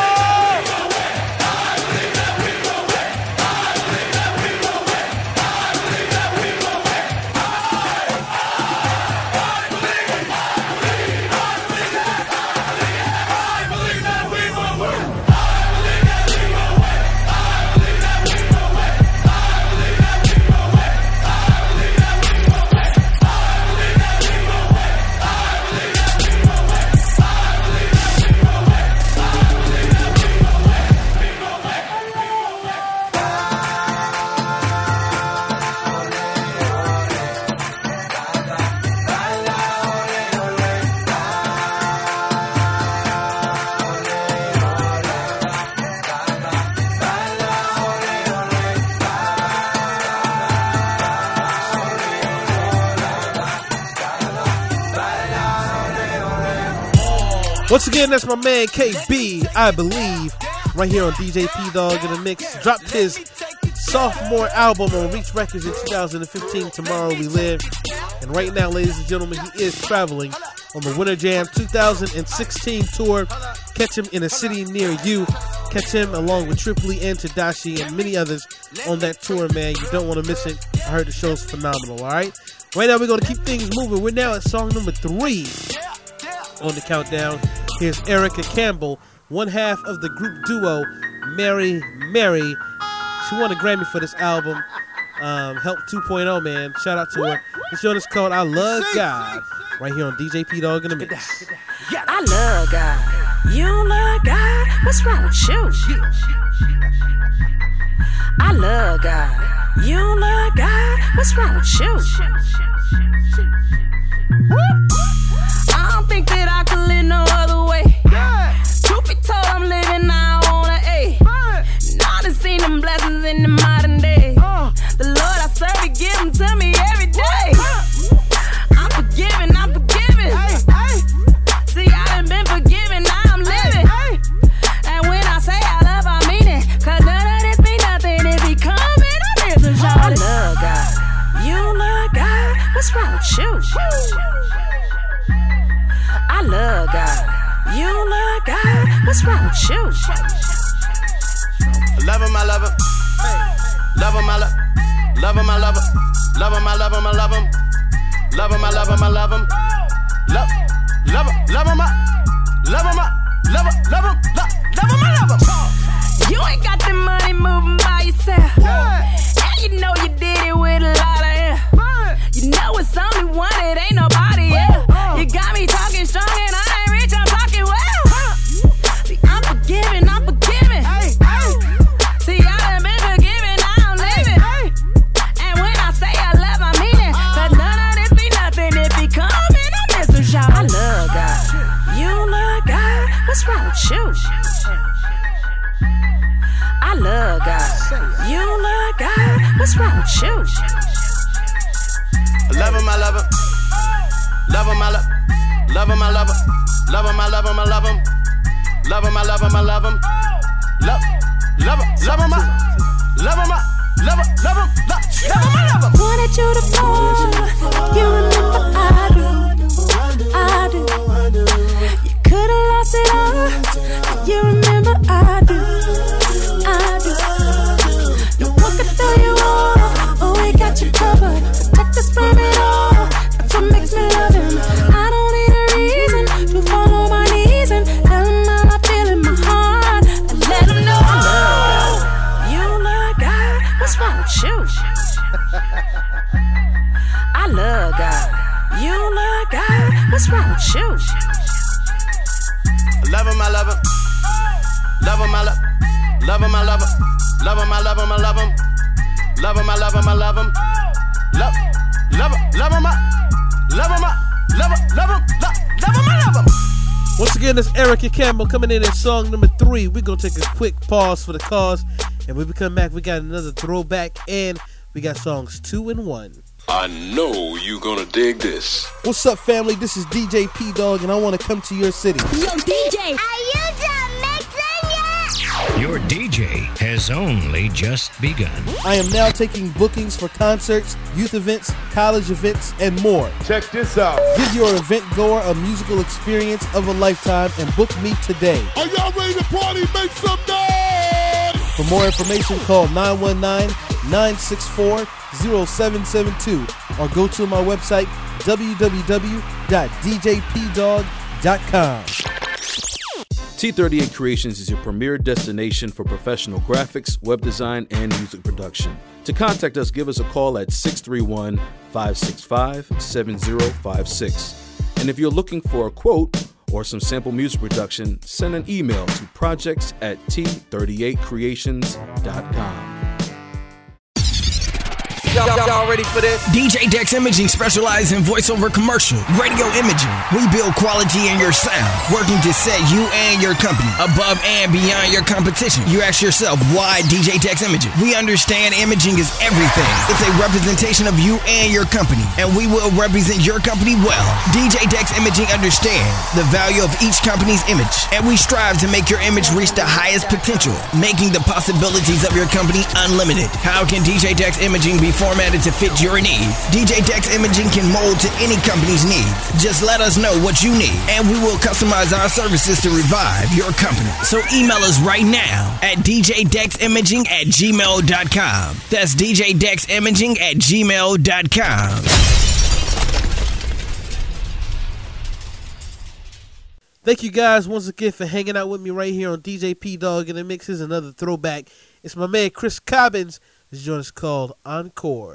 Once again, that's my man KB, I believe, right here on DJ P Dog in the Mix. Dropped his sophomore album on Reach Records in 2015, Tomorrow We Live. And right now, ladies and gentlemen, he is traveling on the Winter Jam 2016 tour. Catch him in a city near you. Catch him along with Tripoli and Tadashi and many others on that tour, man. You don't want to miss it. I heard the show's phenomenal, all right? Right now, we're going to keep things moving. We're now at song number 3 on the countdown. Here's Erica Campbell, one half of the group duo Mary Mary. She won a Grammy for this album, Help 2.0, man. Shout out to her. This joint is called I Love God, right here on DJ P Dog in the Mix. I love God. You don't love God? What's wrong with you? I love God. You don't love God? What's wrong with you? I don't think that I could live no other way. Truth be told, I'm living now on an A. Now I done seen them blessings in the modern day. The Lord I serve, He give them to me every day. I'm forgiven, I'm forgiven. See, I done been forgiven, now I'm living. And when I say I love, I mean it. Cause none of this be nothing if He coming on this. I love God. You don't love God? What's wrong with you? I love God. You don't love God? What's wrong with you? Love him, I love him. Love him, I love him. Love him, I love him. Love him, I love him, I love him. Love him, I love him, I love him. Love him, love him, I love him, love him, I love him. You ain't got the money moving by yourself. And you know you did it with a lot of air. You know it's only one, it ain't nobody else. You got me talking strong and I ain't rich, I'm talking well. See, I'm forgiving, I'm forgiving. See, I done been forgiven, now I'm living. And when I say I love, I mean it. Cause none of this be nothing if He coming. with you? I love God. You love God? What's wrong with you? I love him, I love him. Love him, I love him. Love him, I love him. Love him, I love him, I love him. Love him, I love him, I love him. Love him, I love him, love him, love him, love him, I love him. Wanted you to fall. You remember I do. You could've lost it all. You remember I do. No one can throw you off. Oh, we got you covered. Protect us from it all. That's what makes me love him. I don't need a reason to fall on my knees and tell him how I feel in my heart. And let him know I love God. You love God. What's wrong with you? I love God. You love God. What's wrong with you? Love him, I love him. Love him, I love him. Love him, I love him. Love him, I love him, I love him. Love him, I love him, I love him. Love him, love him, love him, love him, love him, love him, I love him. Once again, it's Erica Campbell coming in at song number 3. We're going to take a quick pause for the cause. And when we come back, we got another throwback. And we got songs 2 and 1. I know you gonna dig this. What's up, family? This is DJ P Dog, and I want to come to your city. Yo, DJ, are you done mixing yet? Your DJ has only just begun. I am now taking bookings for concerts, youth events, college events, and more. Check this out. Give your event goer a musical experience of a lifetime and book me today. Are y'all ready to party? Make some noise! For more information, call 919-964-0772 or go to my website, www.djpdog.com. T38 Creations is your premier destination for professional graphics, web design, and music production. To contact us, give us a call at 631-565-7056. And if you're looking for a quote or some sample music production, send an email to projects@t38creations.com. Y'all ready for this? DJ Dex Imaging specializes in voiceover commercial, radio imaging. We build quality in your sound, working to set you and your company above and beyond your competition. You ask yourself, why DJ Dex Imaging? We understand imaging is everything. It's a representation of you and your company, and we will represent your company well. DJ Dex Imaging understands the value of each company's image, and we strive to make your image reach the highest potential, making the possibilities of your company unlimited. How can DJ Dex Imaging be formatted to fit your needs? DJ Dex Imaging can mold to any company's needs. Just let us know what you need, and we will customize our services to revive your company. So email us right now at djdeximaging@gmail.com. That's djdeximaging@gmail.com. Thank you guys once again for hanging out with me right here on DJ P Dog in the Mix. Is another throwback. It's my man Chris Cobbins. This joint is called Encore.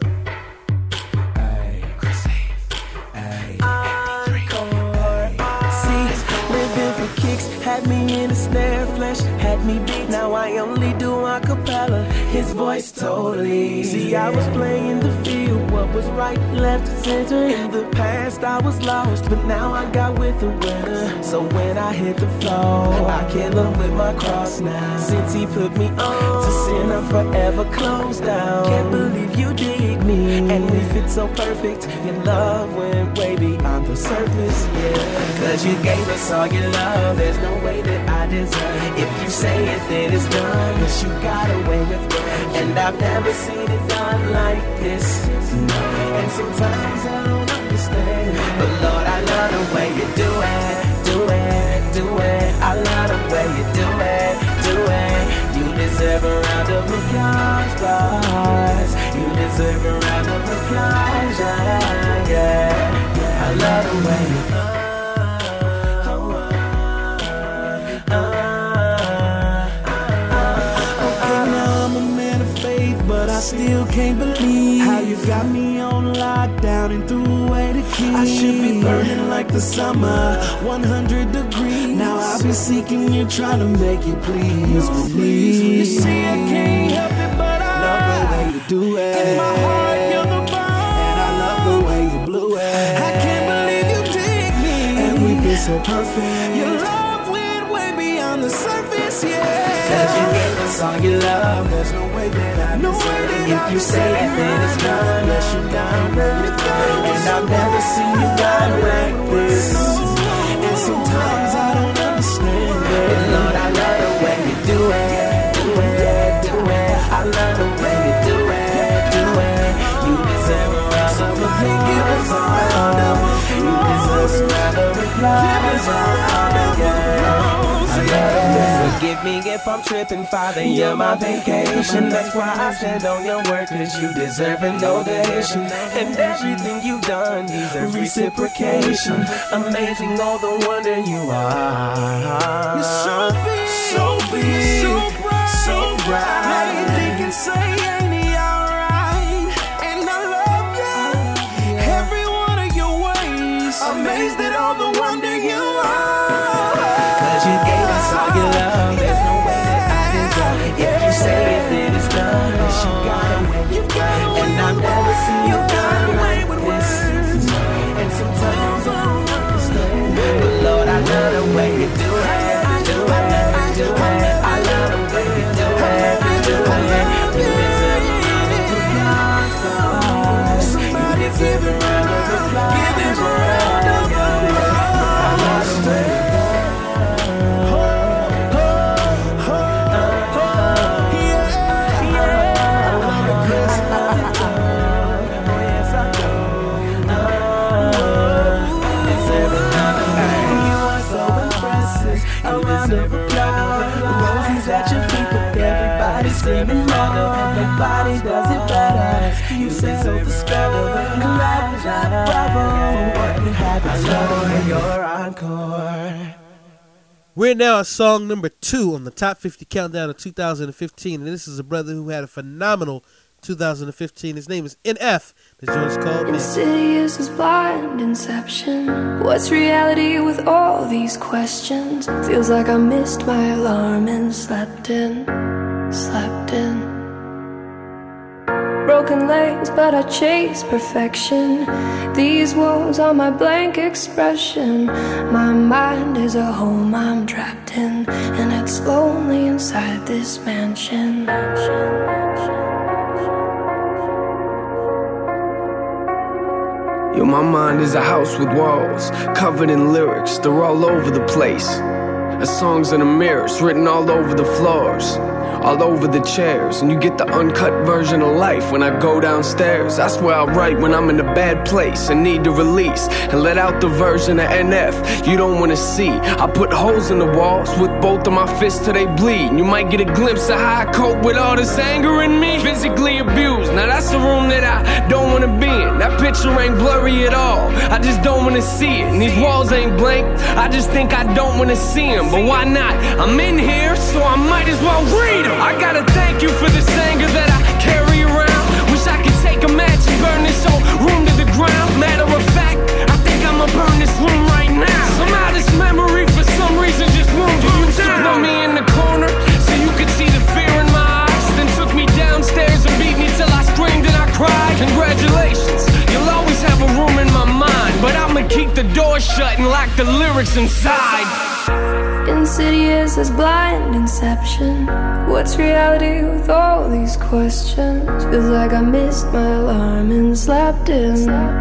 Had me in a snare, flesh had me beat. Now I only do acapella, his voice totally. See, I was playing the field, what was right, left, center. In the past I was lost, but now I got with the winner. So when I hit the floor, I kill him with my cross now. Since he put me on to sin, I'm forever closed down. Can't believe you dig me, and we fit so perfect. Your love went way beyond the surface, yeah. Cause you gave us all your love, there's no way that I deserve. If you say it, then it's done. Cause you got away with it, and I've never seen it done like this. No, and sometimes I don't understand, but Lord, I love the way you do it, do it, do it. I love the way you do it, do it. You deserve a round of applause, boss. You deserve a round of applause, yeah, yeah. I love the way you I still can't believe how you got me on lockdown and threw away the key. I should be burning like the summer, 100 degrees. Now I be seeking you, trying to make it please with me. You see, I can't help it, but I love the way you do it. In my heart, you're the bomb, and I love the way you blew it. I can't believe you dig me, and we feel so perfect. Your love went way beyond on the surface, yeah. Cause you gave us all your love, there's no way that I deserve it. If you say it, then it's done, unless you done. And I've never seen you done like this. And sometimes I don't understand it. But Lord, I love the way you do it, do it, do it. I love the way you do it, do it. You deserve a round of applause. You deserve a round of applause. Forgive me if I'm tripping, Father, you're my vacation. That's why I stand on your word, cause you deserve an ovation. And everything you've done deserves reciprocation. Amazing all the wonder you are. You're so big, so big, so bright, so bright. Now you think and say, ain't he alright? And I love you, every one of your ways. Amazed at all the wonder you are. Cause you gave us all your love, there's no way that I deserve it. If you say it, then it's done, cause you got away. And I've never seen you done away with this. And sometimes I don't understand, but Lord, I love the way you do it, do it, do it. I love the way you do it, do it. You deserve a round of applause. You deserve a round of applause. Give him a round of applause. I love the way you do it. Nobody does it better. You settle the score. Bravo for what you have in store. Your encore. We're now at song number 2 on the Top 50 Countdown of 2015, and this is a brother who had a phenomenal 2015. His name is NF. The joint is called Insidious is blind inception. What's reality with all these questions? Feels like I missed my alarm and slept in. Broken legs, but I chase perfection. These walls are my blank expression. My mind is a home I'm trapped in, and it's lonely inside this mansion. Yo, my mind is a house with walls covered in lyrics, they're all over the place. The songs in the mirrors written all over the floors, all over the chairs, and you get the uncut version of life when I go downstairs. That's where I write when I'm in a bad place and need to release and let out the version of NF you don't want to see. I put holes in the walls with both of my fists till they bleed. You might get a glimpse of how I cope with all this anger in me. Physically abused, now that's the room that I don't want to be in. That picture ain't blurry at all, I just don't want to see it. And these walls ain't blank, I just think I don't want to see them. But why not? I'm in here, so I might as well read them. I gotta thank you for this anger that I carry around. Wish I could take a match and burn this whole room to the ground. Matter of fact, I think I'ma burn this room right now. Somehow this memory for some reason just won't go down. You put me in the corner so you could see the fear in my eyes, then took me downstairs and beat me till I screamed and I cried. Congratulations, you'll always have a room in my mind, but I'ma keep the door shut and lock the lyrics inside. Insidious as blind inception. What's reality with all these questions? Feels like I missed my alarm and slept in.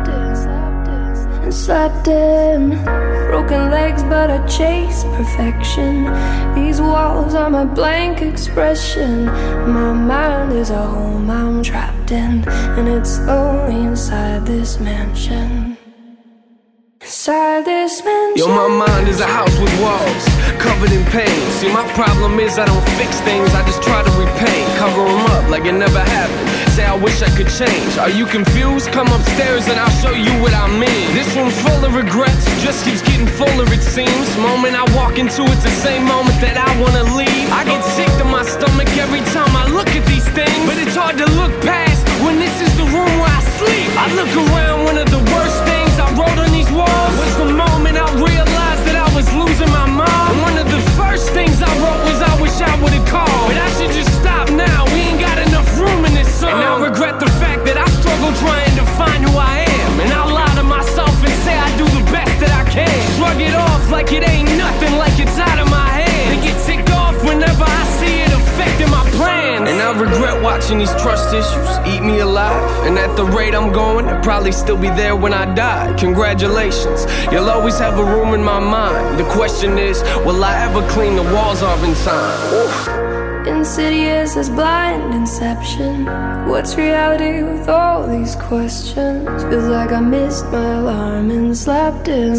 Broken legs, but I chase perfection. These walls are my blank expression. My mind is a home I'm trapped in, and it's lonely inside this mansion. Inside this mansion. Yo, my mind is a house with walls covered in pain. See, my problem is I don't fix things, I just try to repaint. Cover them up like it never happened. Say I wish I could change. Are you confused? Come upstairs and I'll show you what I mean. This room's full of regrets, just keeps getting fuller it seems. Moment I walk into, it's the same moment that I wanna leave. I get sick to my stomach every time I look at these things, but it's hard to look past when this is the room where I sleep. I look around, one of the worst things I wrote on these walls was the moment I realized that I was losing my mom. And one of the first things I wrote was I wish I would've called, but I should just stop now, we ain't got enough room in this song. And I regret the fact that I struggle trying to find who I am, and I lie to myself and say I do the best that I can. Shrug it off like it ain't nothing, like it's out of my hand. It gets regret watching these trust issues eat me alive. And at the rate I'm going, I'll probably still be there when I die. Congratulations, you'll always have a room in my mind. The question is, will I ever clean the walls off in time? Oof. Insidious as blind inception. What's reality with all these questions? Feels like I missed my alarm and slept in.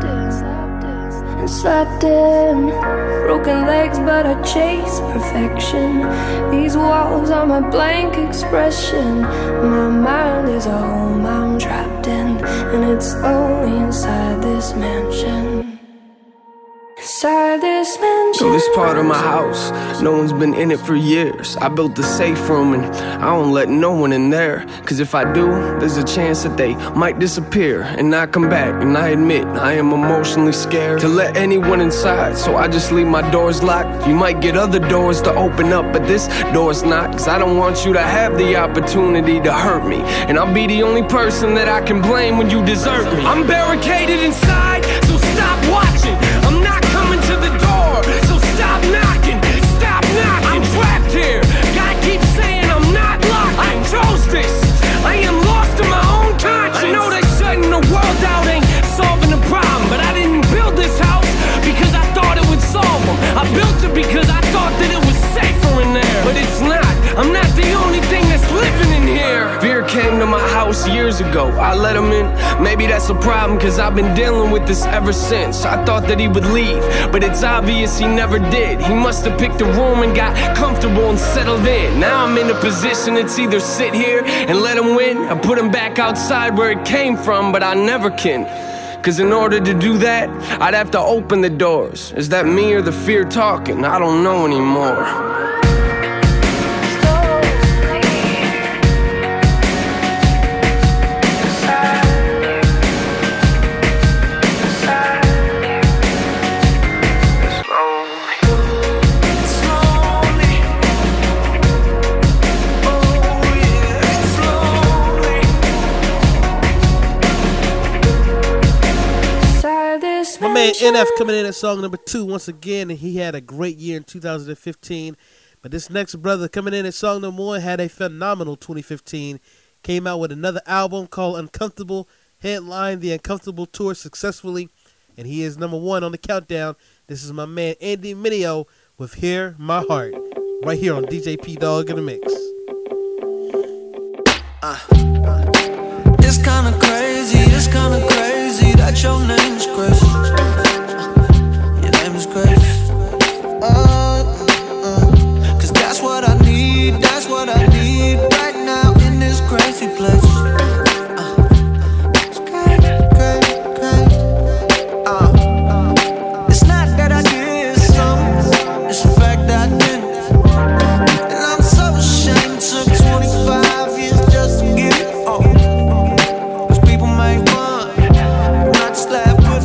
Broken legs, but I chase perfection. These walls are my blank expression. My mind is a home I'm trapped in, and it's lonely inside this mansion. Inside this mansion. So this part of my house, no one's been in it for years. I built the safe room and I don't let no one in there. Cause if I do, there's a chance that they might disappear and not come back. And I admit, I am emotionally scared to let anyone inside, so I just leave my doors locked. You might get other doors to open up, but this door's not. Cause I don't want you to have the opportunity to hurt me, and I'll be the only person that I can blame when you desert me. I'm barricaded inside, so stop watching. I'm not coming to the door, so stop knocking. Stop knocking. I'm trapped here. God keeps saying I'm not locked. I chose this. I am lost in my own conscience. I know that shutting the world out ain't solving the problem, but I didn't build this house because I thought it would solve them. I built it because I thought that it was safer in there, but it's not. I'm not the only thing that's living in here. Fear came to my house years ago. I let him in. Maybe that's a problem, cause I've been dealing with this ever since. I thought that he would leave, but it's obvious he never did. He must have picked a room and got comfortable and settled in. Now I'm in a position it's either sit here and let him win, or put him back outside where it came from, but I never can. Cause in order to do that, I'd have to open the doors. Is that me or the fear talking? I don't know anymore. My man NF coming in at song number 2 once again, and he had a great year in 2015. But this next brother coming in at song number 1 had a phenomenal 2015. Came out with another album called Uncomfortable, headlined the Uncomfortable tour successfully, and he is number 1 on the countdown. This is my man Andy Mineo with Hear My Heart, right here on DJ P Dog in the Mix. It's kinda crazy that your name is Grace. Your name is Grace. Cause that's what I need right now in this crazy place. It's crazy. It's not that I did something, it's the fact that I didn't. And I'm so ashamed, it took 25 years just to get it on. Cause people make fun, not just laugh, but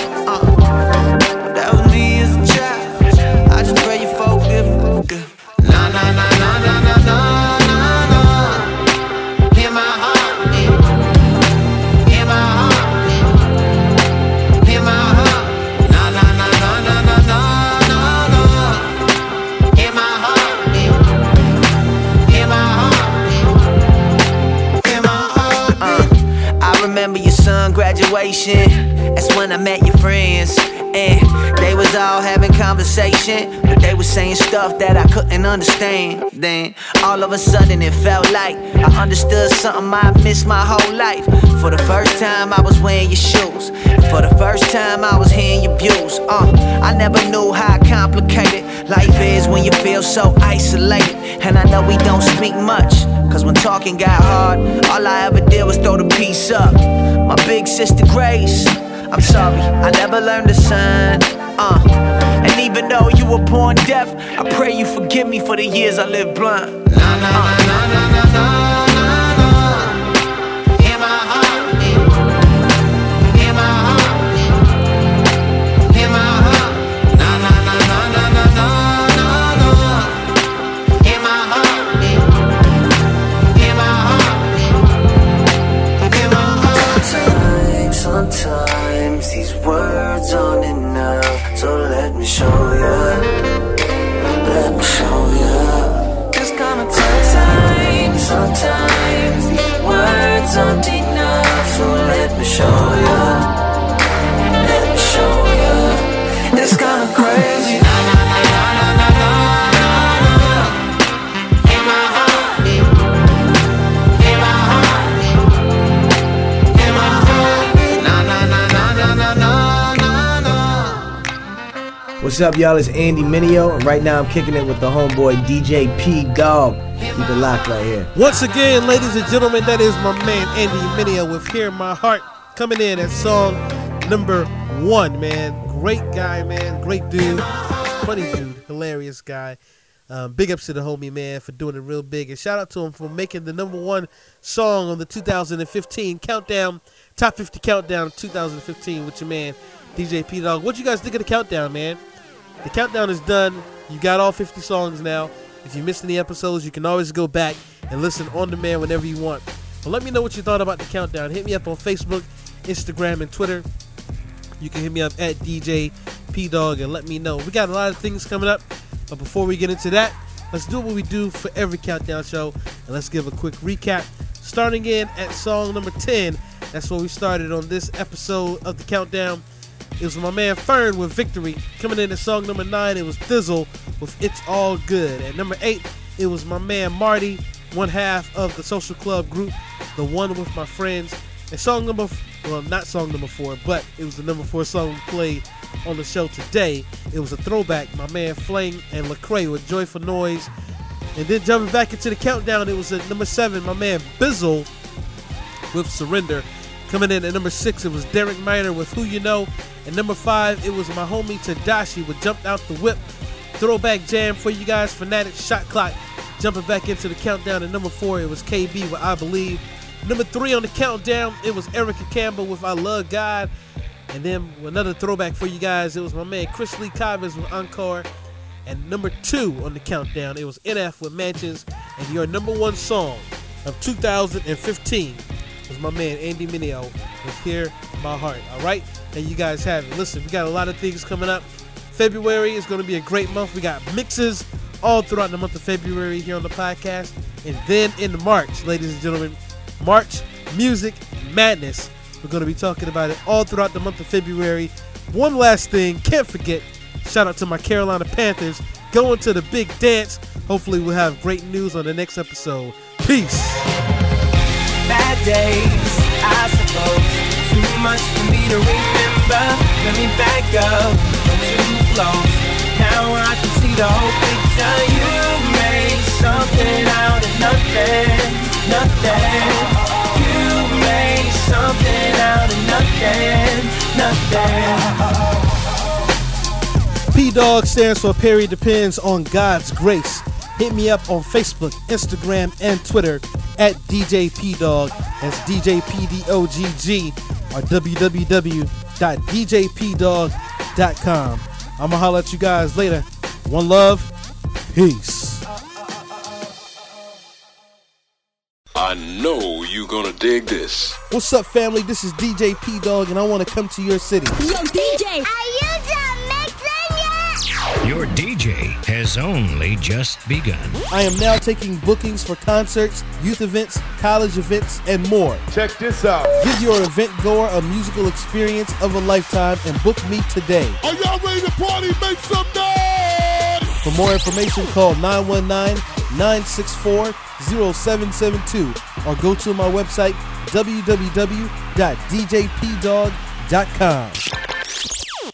that was me as a child. I just pray you forgive me. Nah, nah, nah, nah, nah, nah, nah, nah, nah. Hear my heart, hear my heart, hear my heart. Nah, nah, nah, nah, nah, nah, nah, nah, nah. Hear my heart, hear my heart, hear my heart. I remember your son graduation. That's when I met your friends. And they was all having conversation, but they was saying stuff that I couldn't understand. Then all of a sudden it felt like I understood something I missed my whole life. For the first time I was wearing your shoes, and for the first time I was hearing your views. I never knew how complicated life is when you feel so isolated. And I know we don't speak much, cause when talking got hard, all I ever did was throw the piece up. My big sister Grace, I'm sorry, I never learned to sign. And even though you were born deaf, I pray you forgive me for the years I lived blind. Nah, nah, nah, nah, nah, nah, nah, nah, nah. Hear my heart, hear my heart, hear my heart. Nah, nah, nah, nah, nah, nah, nah, nah, nah. Hear my heart, hear my heart, hear my heart. Sometimes these words aren't enough, so let me show ya, let me show ya. This kind of time What's up, y'all? It's Andy Mineo, and right now I'm kicking it with the homeboy DJ P Dog. Keep it locked right here. Once again, ladies and gentlemen, that is my man Andy Mineo with Hear My Heart coming in at song number 1, man. Great guy, man. Great dude. Funny dude. Hilarious guy. Big ups to the homie, man, for doing it real big. And shout out to him for making the number 1 song on the 2015 countdown, Top 50 Countdown 2015 with your man, DJ P Dog. What you guys think of the countdown, man? The countdown is done. You got all 50 songs now. If you missed any episodes, you can always go back and listen on demand whenever you want. But let me know what you thought about the countdown. Hit me up on Facebook, Instagram, and Twitter. You can hit me up at DJ P Dog and let me know. We got a lot of things coming up. But before we get into that, let's do what we do for every countdown show. And let's give a quick recap. Starting in at song number 10. That's where we started on this episode of the countdown. It was my man Fern with Victory. Coming in at song number 9, it was Thizzle with It's All Good. At number 8, it was my man Marty, one half of the Social Club group, The One With My Friends. And song number, well, not song number 4, but it was the number 4 song we played on the show today. It was a throwback, my man Flang and Lecrae with Joyful Noise. And then jumping back into the countdown, it was at number 7, my man Bizzle with Surrender. Coming in at number 6, it was Derek Minor with Who You Know. And number 5, it was my homie Tadashi with Jumped Out the Whip. Throwback jam for you guys, Fanatic Shot Clock. Jumping back into the countdown at number 4, it was KB with I Believe. Number 3 on the countdown, it was Erica Campbell with I Love God. And then another throwback for you guys, it was my man Chris Lee Cobbins with Encore. And number 2 on the countdown, it was NF with Mansions. And your number 1 song of 2015 was my man Andy Mineo with Hear My Heart. All right, and you guys have it. Listen, we got a lot of things coming up. February is going to be a great month. We got mixes all throughout the month of February here on the podcast. And then in March, ladies and gentlemen, March Music Madness. We're going to be talking about it all throughout the month of February. One last thing, can't forget, shout out to my Carolina Panthers going to the big dance. Hopefully we'll have great news on the next episode. Peace. Bad days, I suppose. Too much for me to remember. Let me back up, too close. Now I can see the whole picture. You made something out of nothing, nothing. You made something out of nothing, nothing. P-Dog stands for Perry Depends on God's Grace. Hit me up on Facebook, Instagram, and Twitter at DJ P-Dog. That's DJPDOGG or www.djpdog.com. I'm going to holler at you guys later. One love. Peace. I know you're gonna dig this. What's up, family? This is DJ P-Dog, and I want to come to your city. Yo, DJ! Are you done mixing yet? Your DJ has only just begun. I am now taking bookings for concerts, youth events, college events, and more. Check this out. Give your event goer a musical experience of a lifetime and book me today. Are y'all ready to party? Make some noise! For more information, call 919-964-0772 or go to my website, www.djpdog.com.